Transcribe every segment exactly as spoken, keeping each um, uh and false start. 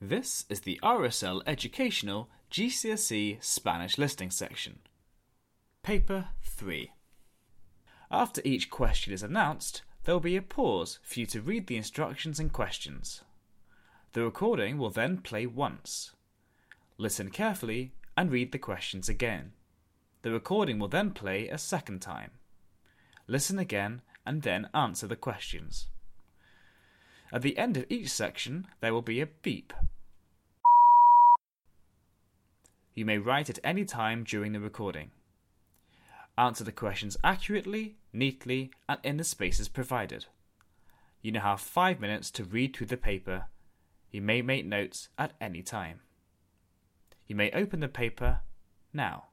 This is the R S L Educational G C S E Spanish Listening section. Paper three. After each question is announced, there will be a pause for you to read the instructions and questions. The recording will then play once. Listen carefully and read the questions again. The recording will then play a second time. Listen again and then answer the questions. At the end of each section, there will be a beep. You may write at any time during the recording. Answer the questions accurately, neatly, and in the spaces provided. You now have five minutes to read through the paper. You may make notes at any time. You may open the paper now.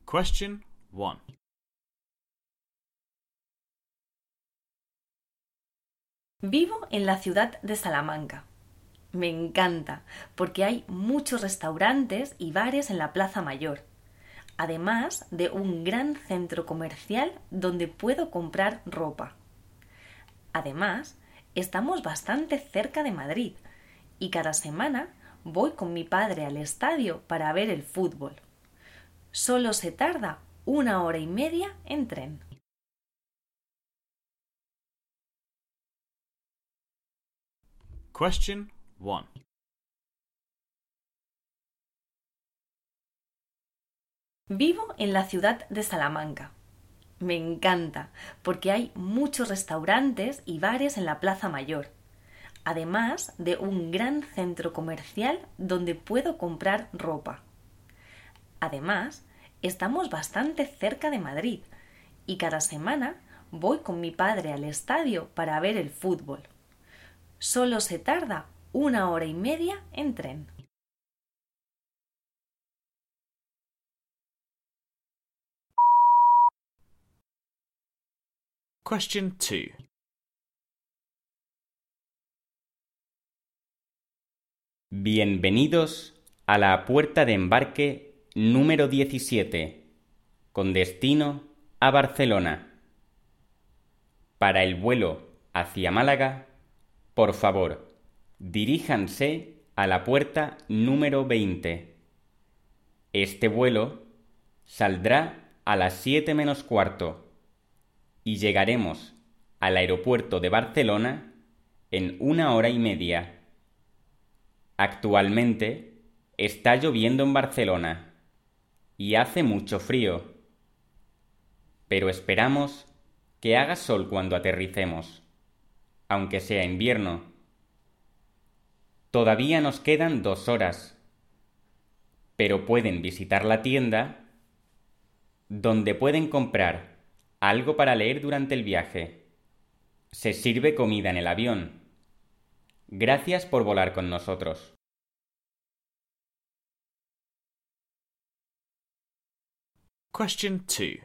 Question one. Vivo en la ciudad de Salamanca. Me encanta porque hay muchos restaurantes y bares en la Plaza Mayor, además de un gran centro comercial donde puedo comprar ropa. Además, estamos bastante cerca de Madrid y cada semana voy con mi padre al estadio para ver el fútbol. Solo se tarda una hora y media en tren. Question one. Vivo en la ciudad de Salamanca. Me encanta porque hay muchos restaurantes y bares en la Plaza Mayor, además de un gran centro comercial donde puedo comprar ropa. Además, estamos bastante cerca de Madrid y cada semana voy con mi padre al estadio para ver el fútbol. Solo se tarda una hora y media en tren. Question two. Bienvenidos a la puerta de embarque número diecisiete, con destino a Barcelona. Para el vuelo hacia Málaga, por favor, diríjanse a la puerta número veinte. Este vuelo saldrá a las siete menos cuarto y llegaremos al aeropuerto de Barcelona en una hora y media. Actualmente está lloviendo en Barcelona y hace mucho frío, pero esperamos que haga sol cuando aterricemos, aunque sea invierno. Todavía nos quedan dos horas, pero pueden visitar la tienda donde pueden comprar algo para leer durante el viaje. Se sirve comida en el avión. Gracias por volar con nosotros. Question two.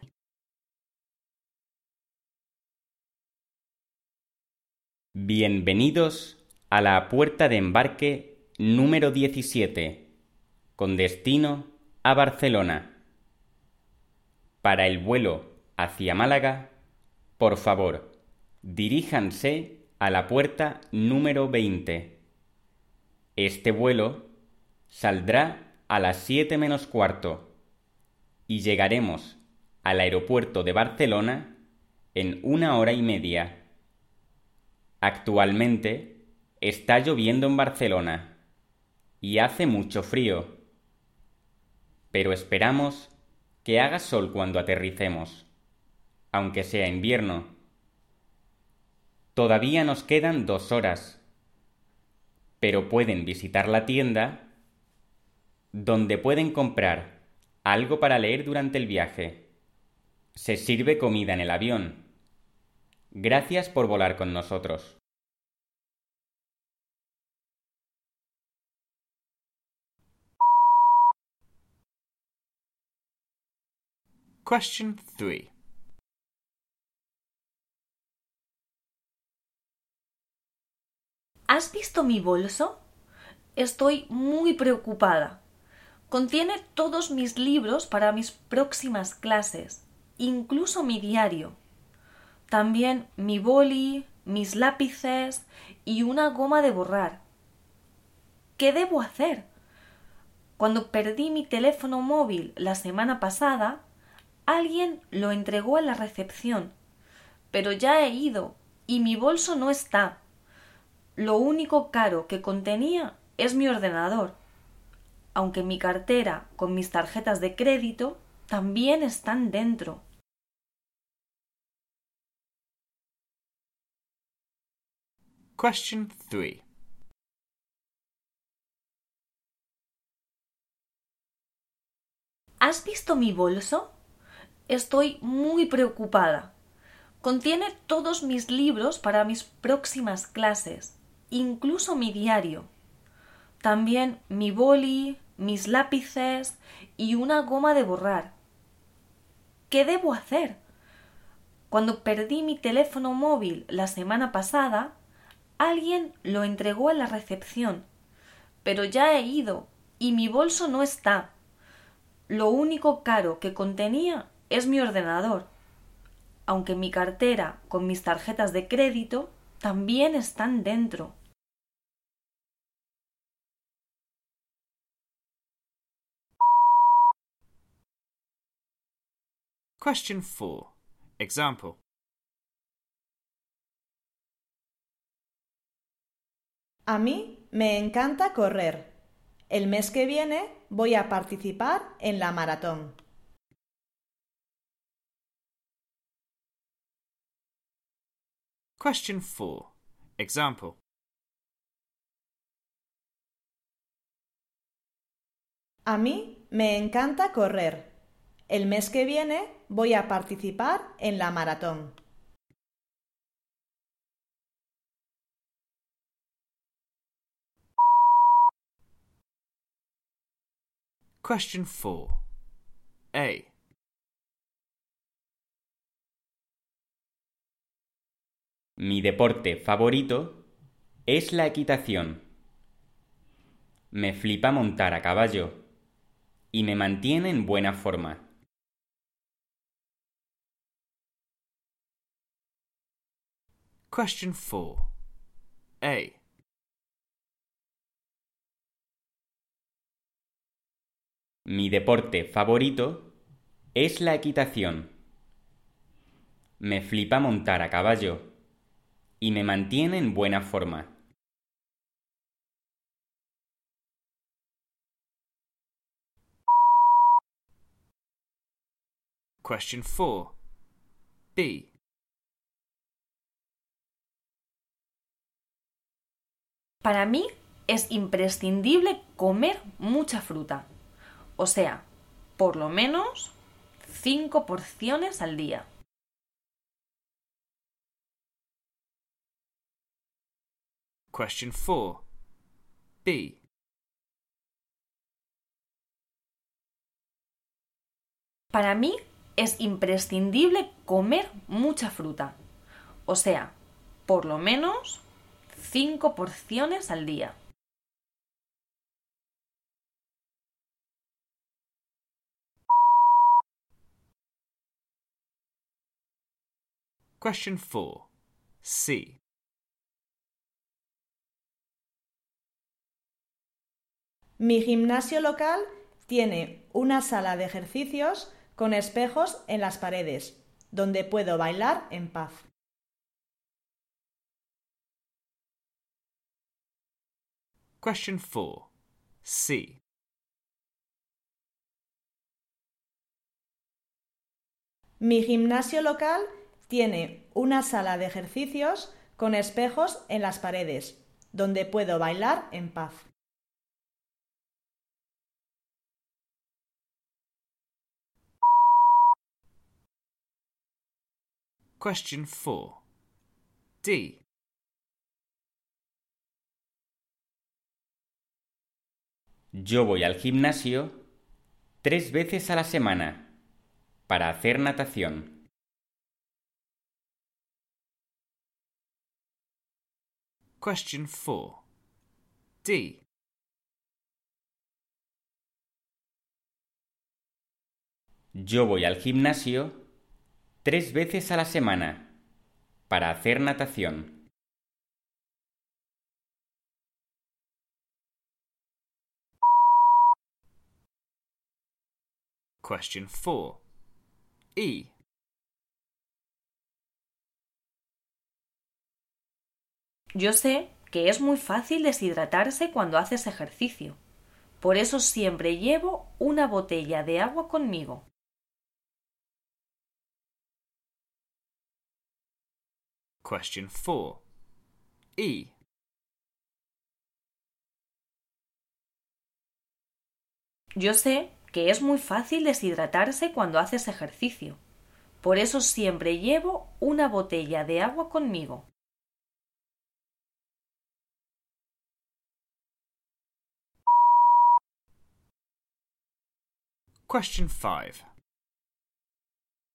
Bienvenidos a la puerta de embarque número diecisiete, con destino a Barcelona. Para el vuelo hacia Málaga, por favor, diríjanse a la puerta número veinte. Este vuelo saldrá a las siete menos cuarto y llegaremos al aeropuerto de Barcelona en una hora y media. Actualmente está lloviendo en Barcelona y hace mucho frío, pero esperamos que haga sol cuando aterricemos, aunque sea invierno. Todavía nos quedan dos horas, pero pueden visitar la tienda donde pueden comprar algo para leer durante el viaje. Se sirve comida en el avión. Gracias por volar con nosotros. Question three. ¿Has visto mi bolso? Estoy muy preocupada. Contiene todos mis libros para mis próximas clases, incluso mi diario. También mi boli, mis lápices y una goma de borrar. ¿Qué debo hacer? Cuando perdí mi teléfono móvil la semana pasada, alguien lo entregó a la recepción, pero ya he ido y mi bolso no está. Lo único caro que contenía es mi ordenador, aunque mi cartera con mis tarjetas de crédito también están dentro. Question three. ¿Has visto mi bolso? Estoy muy preocupada. Contiene todos mis libros para mis próximas clases, incluso mi diario. También mi boli, mis lápices y una goma de borrar. ¿Qué debo hacer? Cuando perdí mi teléfono móvil la semana pasada, alguien lo entregó en la recepción, pero ya he ido y mi bolso no está. Lo único caro que contenía es mi ordenador, aunque mi cartera con mis tarjetas de crédito también están dentro. Question four. Example. A mí me encanta correr. El mes que viene voy a participar en la maratón. Question four. Example. A mí me encanta correr. El mes que viene voy a participar en la maratón. Question four. A. Mi deporte favorito es la equitación. Me flipa montar a caballo y me mantiene en buena forma. Question four. A. Mi deporte favorito es la equitación. Me flipa montar a caballo y me mantiene en buena forma. Question four. B. Para mí es imprescindible comer mucha fruta. O sea, por lo menos cinco porciones al día. Question four. B. Para mí es imprescindible comer mucha fruta. O sea, por lo menos cinco porciones al día. Question four. C. Mi gimnasio local tiene una sala de ejercicios con espejos en las paredes, donde puedo bailar en paz. Question four. C. Mi gimnasio local tiene una sala de ejercicios con espejos en las paredes, donde puedo bailar en paz. Question four. D. Yo voy al gimnasio tres veces a la semana para hacer natación. Question four. D. Yo voy al gimnasio tres veces a la semana para hacer natación. Question four. E. Yo sé que es muy fácil deshidratarse cuando haces ejercicio. Por eso siempre llevo una botella de agua conmigo. Question four. E. Yo sé que es muy fácil deshidratarse cuando haces ejercicio. Por eso siempre llevo una botella de agua conmigo. Question five.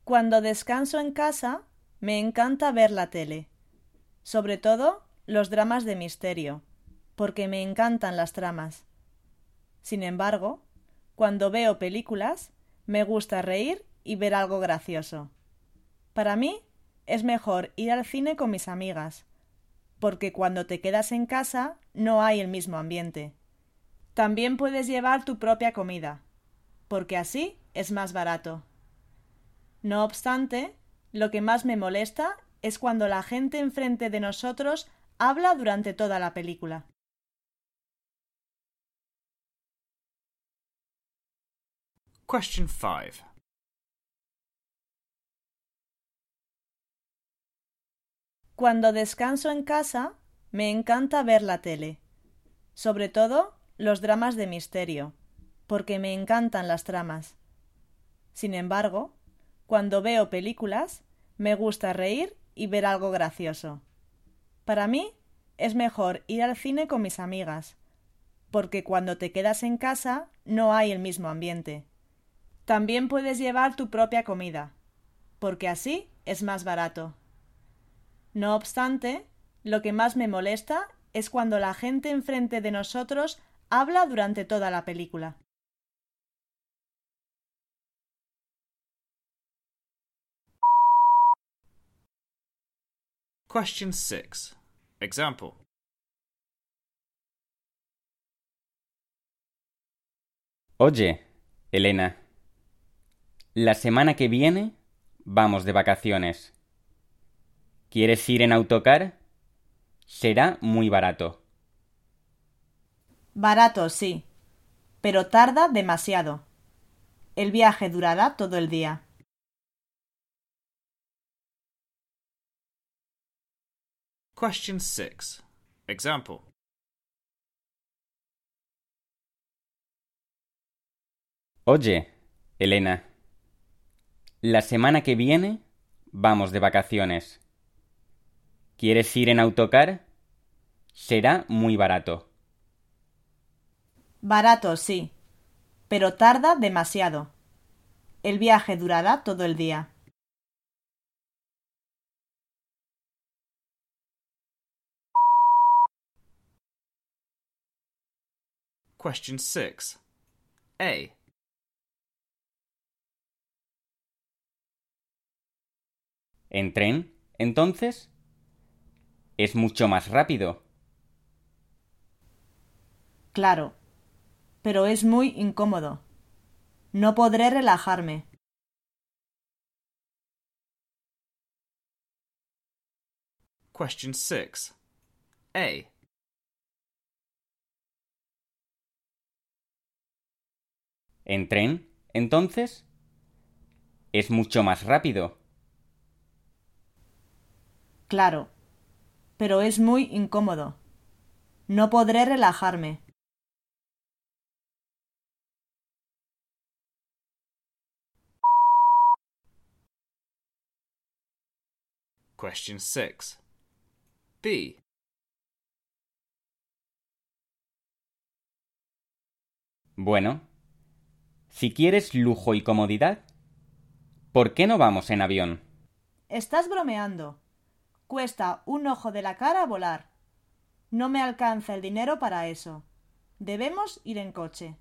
Cuando descanso en casa, me encanta ver la tele, sobre todo los dramas de misterio, porque me encantan las tramas. Sin embargo, cuando veo películas, me gusta reír y ver algo gracioso. Para mí, es mejor ir al cine con mis amigas, porque cuando te quedas en casa no hay el mismo ambiente. También puedes llevar tu propia comida, porque así es más barato. No obstante, lo que más me molesta es cuando la gente enfrente de nosotros habla durante toda la película. Question five. Cuando descanso en casa, me encanta ver la tele, sobre todo los dramas de misterio, porque me encantan las tramas. Sin embargo, cuando veo películas, me gusta reír y ver algo gracioso. Para mí, es mejor ir al cine con mis amigas, porque cuando te quedas en casa no hay el mismo ambiente. También puedes llevar tu propia comida, porque así es más barato. No obstante, lo que más me molesta es cuando la gente enfrente de nosotros habla durante toda la película. Question six. Example. Oye, Elena, la semana que viene vamos de vacaciones. ¿Quieres ir en autocar? Será muy barato. Barato, sí, pero tarda demasiado. El viaje durará todo el día. Question six. Example. Oye, Elena, la semana que viene vamos de vacaciones. ¿Quieres ir en autocar? Será muy barato. Barato, sí, pero tarda demasiado. El viaje durará todo el día. Question six. A. ¿En tren, entonces? Es mucho más rápido. Claro, pero es muy incómodo. No podré relajarme. Question six. A. ¿En tren, entonces? Es mucho más rápido. Claro, pero es muy incómodo. No podré relajarme. Question six. B. Bueno, si quieres lujo y comodidad, ¿por qué no vamos en avión? Estás bromeando. Cuesta un ojo de la cara volar. No me alcanza el dinero para eso. Debemos ir en coche.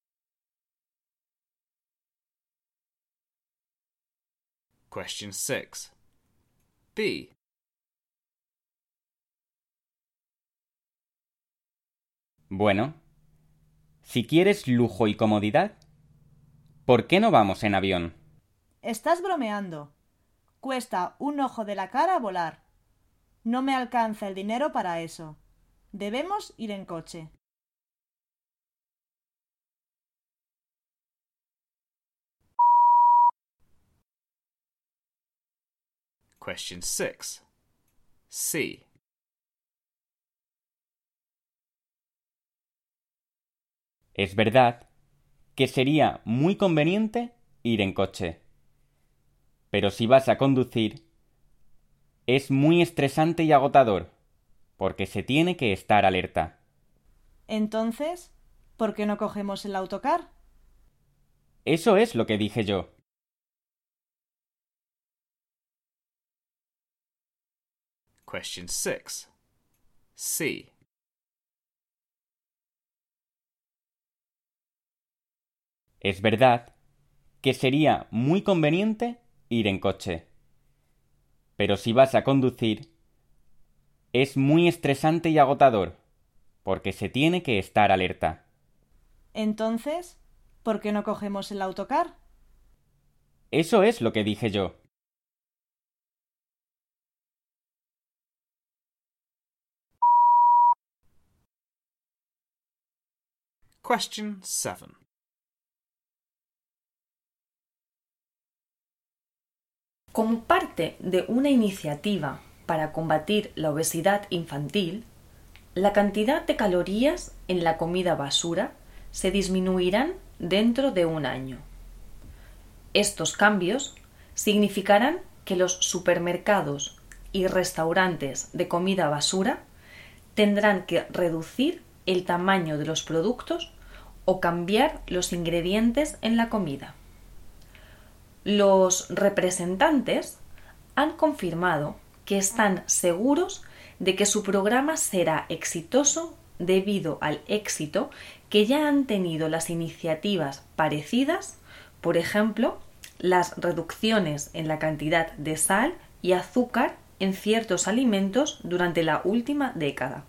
Question six. B. Bueno, si quieres lujo y comodidad, ¿por qué no vamos en avión? Estás bromeando. Cuesta un ojo de la cara volar. No me alcanza el dinero para eso. Debemos ir en coche. Question six. C. Es verdad que sería muy conveniente ir en coche. Pero si vas a conducir, es muy estresante y agotador, porque se tiene que estar alerta. Entonces, ¿por qué no cogemos el autocar? Eso es lo que dije yo. Question six. C. Es verdad que sería muy conveniente ir en coche. Pero si vas a conducir, es muy estresante y agotador, porque se tiene que estar alerta. Entonces, ¿por qué no cogemos el autocar? Eso es lo que dije yo. Question seven. Como parte de una iniciativa para combatir la obesidad infantil, la cantidad de calorías en la comida basura se disminuirán dentro de un año. Estos cambios significarán que los supermercados y restaurantes de comida basura tendrán que reducir el tamaño de los productos o cambiar los ingredientes en la comida. Los representantes han confirmado que están seguros de que su programa será exitoso debido al éxito que ya han tenido las iniciativas parecidas, por ejemplo, las reducciones en la cantidad de sal y azúcar en ciertos alimentos durante la última década.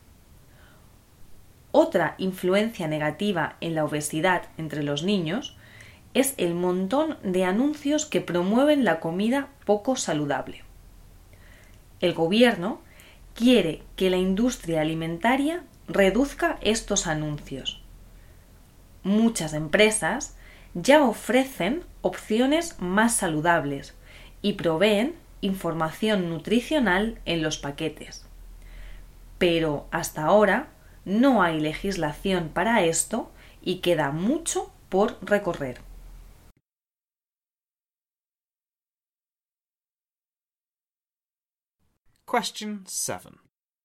Otra influencia negativa en la obesidad entre los niños es el montón de anuncios que promueven la comida poco saludable. El gobierno quiere que la industria alimentaria reduzca estos anuncios. Muchas empresas ya ofrecen opciones más saludables y proveen información nutricional en los paquetes. Pero hasta ahora no hay legislación para esto y queda mucho por recorrer. Question seven.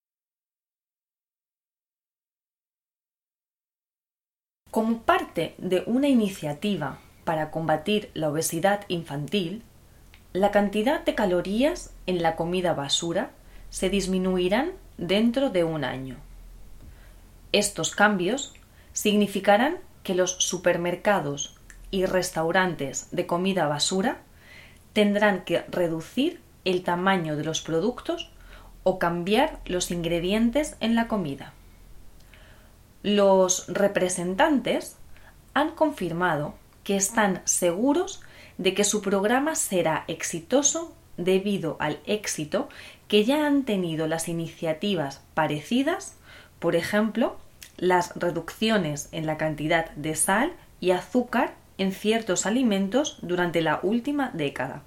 Como parte de una iniciativa para combatir la obesidad infantil, la cantidad de calorías en la comida basura se disminuirán dentro de un año. Estos cambios significarán que los supermercados y restaurantes de comida basura tendrán que reducir el tamaño de los productos o cambiar los ingredientes en la comida. Los representantes han confirmado que están seguros de que su programa será exitoso debido al éxito que ya han tenido las iniciativas parecidas, por ejemplo, las reducciones en la cantidad de sal y azúcar en ciertos alimentos durante la última década.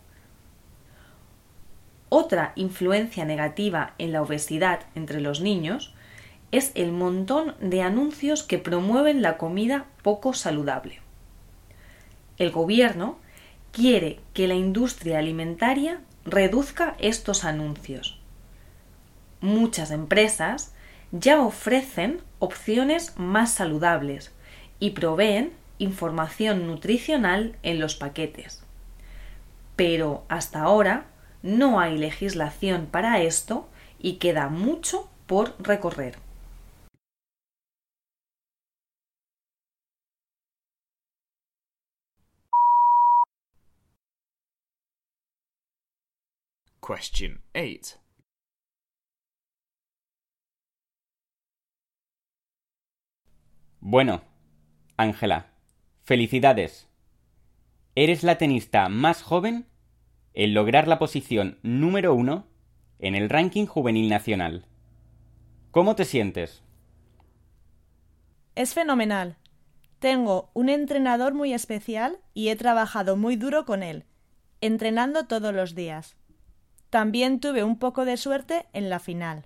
Otra influencia negativa en la obesidad entre los niños es el montón de anuncios que promueven la comida poco saludable. El gobierno quiere que la industria alimentaria reduzca estos anuncios. Muchas empresas ya ofrecen opciones más saludables y proveen información nutricional en los paquetes. Pero hasta ahora no hay legislación para esto y queda mucho por recorrer. Question eight. Bueno, Ángela, felicidades. Eres la tenista más joven en lograr la posición número uno en el ranking juvenil nacional. ¿Cómo te sientes? Es fenomenal. Tengo un entrenador muy especial y he trabajado muy duro con él, entrenando todos los días. También tuve un poco de suerte en la final.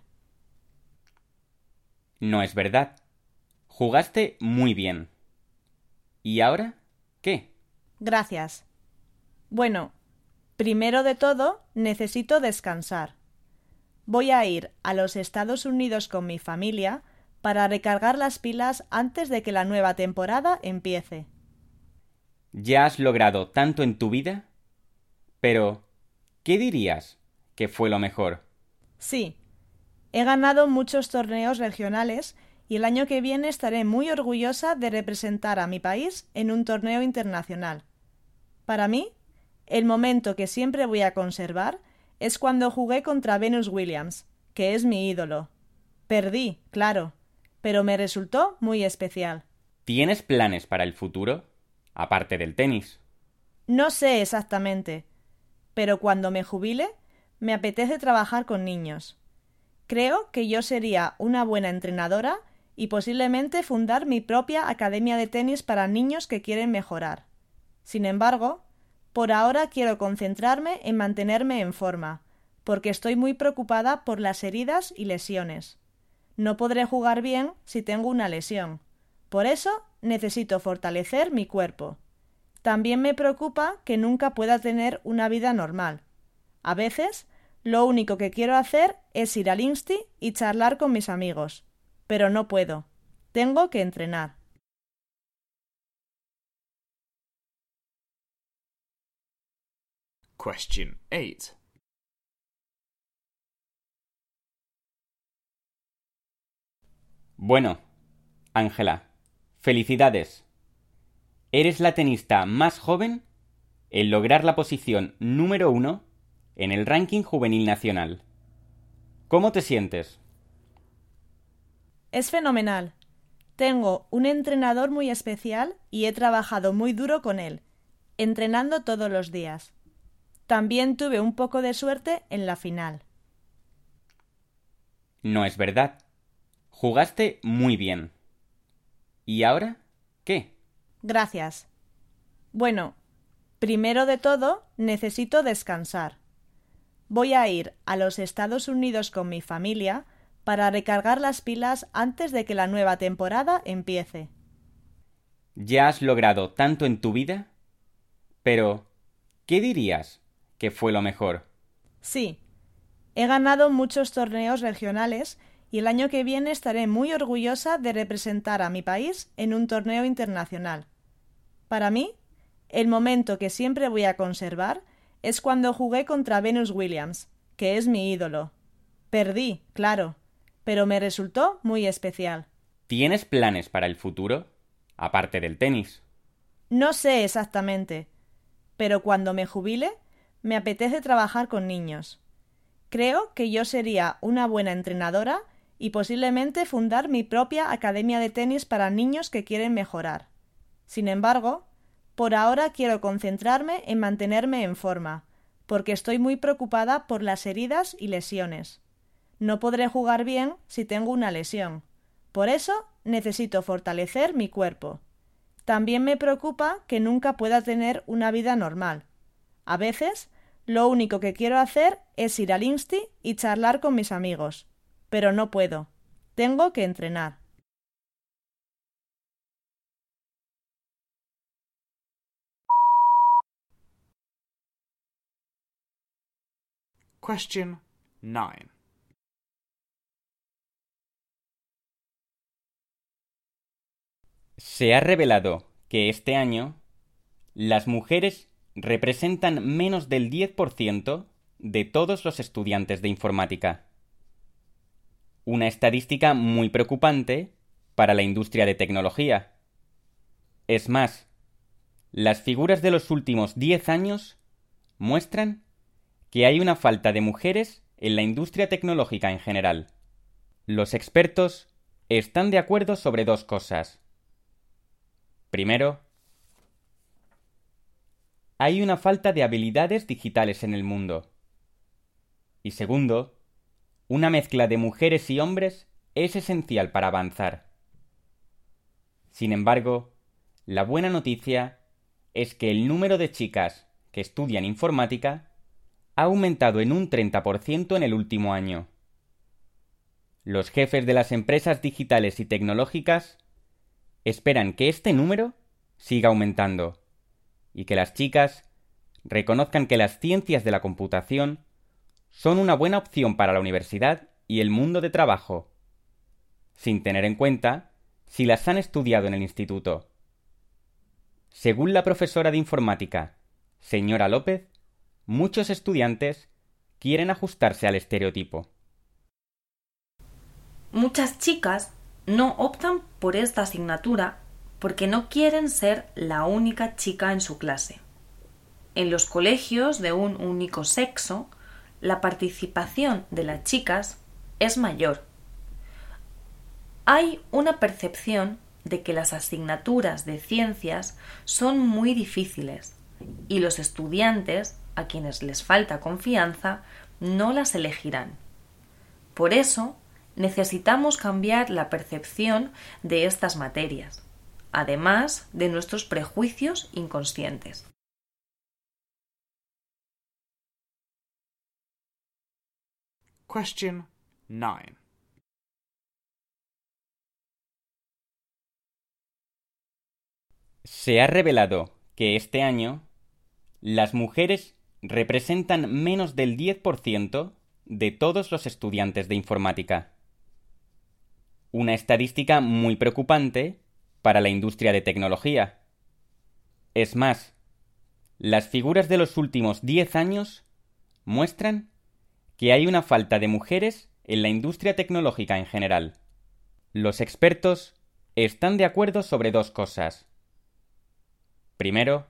No es verdad. Jugaste muy bien. ¿Y ahora qué? Gracias. Bueno, primero de todo, necesito descansar. Voy a ir a los Estados Unidos con mi familia para recargar las pilas antes de que la nueva temporada empiece. Ya has logrado tanto en tu vida, pero ¿qué dirías que fue lo mejor? Sí, he ganado muchos torneos regionales y el año que viene estaré muy orgullosa de representar a mi país en un torneo internacional. Para mí, el momento que siempre voy a conservar es cuando jugué contra Venus Williams, que es mi ídolo. Perdí, claro, pero me resultó muy especial. ¿Tienes planes para el futuro, aparte del tenis? No sé exactamente, pero cuando me jubile, me apetece trabajar con niños. Creo que yo sería una buena entrenadora y posiblemente fundar mi propia academia de tenis para niños que quieren mejorar. Sin embargo, por ahora quiero concentrarme en mantenerme en forma, porque estoy muy preocupada por las heridas y lesiones. No podré jugar bien si tengo una lesión. Por eso necesito fortalecer mi cuerpo. También me preocupa que nunca pueda tener una vida normal. A veces, lo único que quiero hacer es ir al insti y charlar con mis amigos. Pero no puedo. Tengo que entrenar. Question eight. Bueno, Ángela, felicidades. Eres la tenista más joven en lograr la posición número uno en el ranking juvenil nacional. ¿Cómo te sientes? Es fenomenal. Tengo un entrenador muy especial y he trabajado muy duro con él, entrenando todos los días. También tuve un poco de suerte en la final. No es verdad. Jugaste muy bien. ¿Y ahora qué? Gracias. Bueno, primero de todo, necesito descansar. Voy a ir a los Estados Unidos con mi familia para recargar las pilas antes de que la nueva temporada empiece. Ya has logrado tanto en tu vida, pero ¿qué dirías que fue lo mejor? Sí, he ganado muchos torneos regionales y el año que viene estaré muy orgullosa de representar a mi país en un torneo internacional. Para mí, el momento que siempre voy a conservar es cuando jugué contra Venus Williams, que es mi ídolo. Perdí, claro, pero me resultó muy especial. ¿Tienes planes para el futuro, aparte del tenis? No sé exactamente, pero cuando me jubile, me apetece trabajar con niños. Creo que yo sería una buena entrenadora y posiblemente fundar mi propia academia de tenis para niños que quieren mejorar. Sin embargo, por ahora quiero concentrarme en mantenerme en forma, porque estoy muy preocupada por las heridas y lesiones. No podré jugar bien si tengo una lesión. Por eso necesito fortalecer mi cuerpo. También me preocupa que nunca pueda tener una vida normal. A veces, lo único que quiero hacer es ir al insti y charlar con mis amigos. Pero no puedo. Tengo que entrenar. Question nine. Se ha revelado que este año las mujeres representan menos del diez por ciento de todos los estudiantes de informática. Una estadística muy preocupante para la industria de tecnología. Es más, las figuras de los últimos diez años muestran que hay una falta de mujeres en la industria tecnológica en general. Los expertos están de acuerdo sobre dos cosas. Primero, hay una falta de habilidades digitales en el mundo. Y segundo, una mezcla de mujeres y hombres es esencial para avanzar. Sin embargo, la buena noticia es que el número de chicas que estudian informática ha aumentado en un treinta por ciento en el último año. Los jefes de las empresas digitales y tecnológicas esperan que este número siga aumentando y que las chicas reconozcan que las ciencias de la computación son una buena opción para la universidad y el mundo de trabajo, sin tener en cuenta si las han estudiado en el instituto. Según la profesora de informática, señora López, muchos estudiantes quieren ajustarse al estereotipo. Muchas chicas no optan por esta asignatura porque no quieren ser la única chica en su clase. En los colegios de un único sexo, la participación de las chicas es mayor. Hay una percepción de que las asignaturas de ciencias son muy difíciles y los estudiantes, a quienes les falta confianza, no las elegirán. Por eso, necesitamos cambiar la percepción de estas materias, además de nuestros prejuicios inconscientes. Question nine. Se ha revelado que este año las mujeres representan menos del diez por ciento de todos los estudiantes de informática. Una estadística muy preocupante para la industria de tecnología. Es más, las figuras de los últimos diez años muestran que hay una falta de mujeres en la industria tecnológica en general. Los expertos están de acuerdo sobre dos cosas. Primero,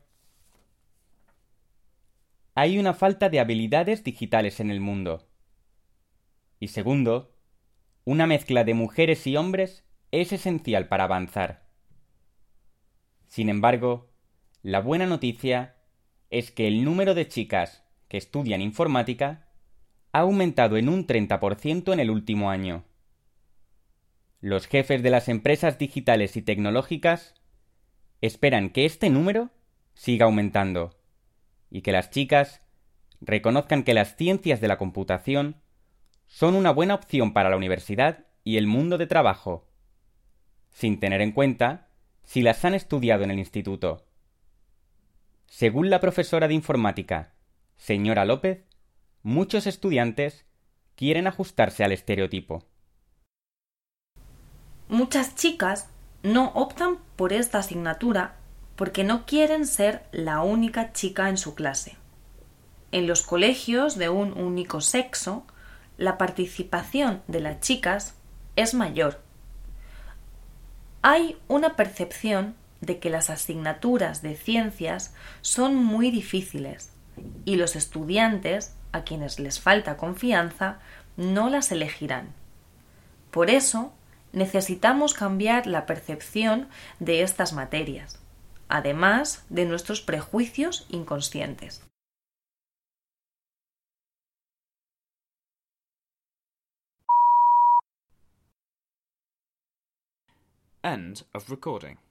hay una falta de habilidades digitales en el mundo. Y segundo, una mezcla de mujeres y hombres es esencial para avanzar. Sin embargo, la buena noticia es que el número de chicas que estudian informática ha aumentado en un treinta por ciento en el último año. Los jefes de las empresas digitales y tecnológicas esperan que este número siga aumentando y que las chicas reconozcan que las ciencias de la computación son una buena opción para la universidad y el mundo de trabajo, sin tener en cuenta si las han estudiado en el instituto. Según la profesora de informática, señora López, muchos estudiantes quieren ajustarse al estereotipo. Muchas chicas no optan por esta asignatura porque no quieren ser la única chica en su clase. En los colegios de un único sexo, la participación de las chicas es mayor. Hay una percepción de que las asignaturas de ciencias son muy difíciles y los estudiantes, a quienes les falta confianza, no las elegirán. Por eso, necesitamos cambiar la percepción de estas materias, además de nuestros prejuicios inconscientes. End of recording.